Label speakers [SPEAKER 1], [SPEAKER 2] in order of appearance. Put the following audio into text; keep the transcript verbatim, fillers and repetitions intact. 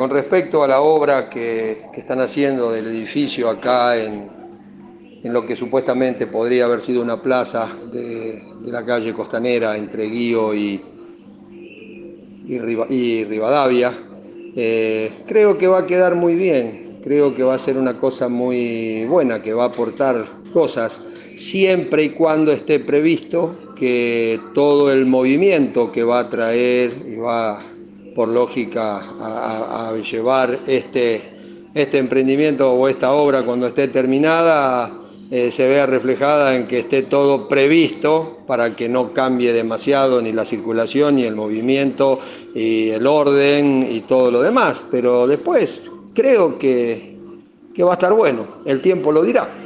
[SPEAKER 1] con respecto a la obra que, que están haciendo del edificio acá en, en lo que supuestamente podría haber sido una plaza de, de la calle Costanera entre Guío y, y, y Rivadavia, eh, creo que va a quedar muy bien, creo que va a ser una cosa muy buena, que va a aportar cosas, siempre y cuando esté previsto que todo el movimiento que va a traer y va por lógica a, a, a llevar este, este emprendimiento o esta obra cuando esté terminada, eh, se vea reflejada en que esté todo previsto para que no cambie demasiado ni la circulación ni el movimiento y el orden y todo lo demás, pero después creo que, que va a estar bueno, el tiempo lo dirá.